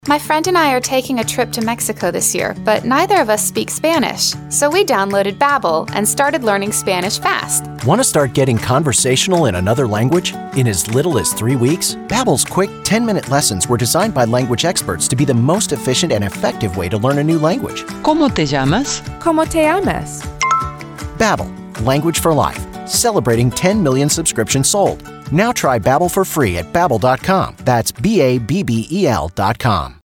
My friend and I are taking a trip to Mexico this year, but neither of us speak Spanish. So we downloaded Babbel and started learning Spanish fast. Want to start getting conversational in another language? In as little as 3 weeks, Babbel's quick 10-minute lessons were designed by language experts to be the most efficient and effective way to learn a new language. ¿Cómo te llamas? ¿Cómo te llamas? Babbel, language for life. Celebrating 10 million subscriptions sold. Now try Babbel for free at Babbel.com. That's Babbel.com.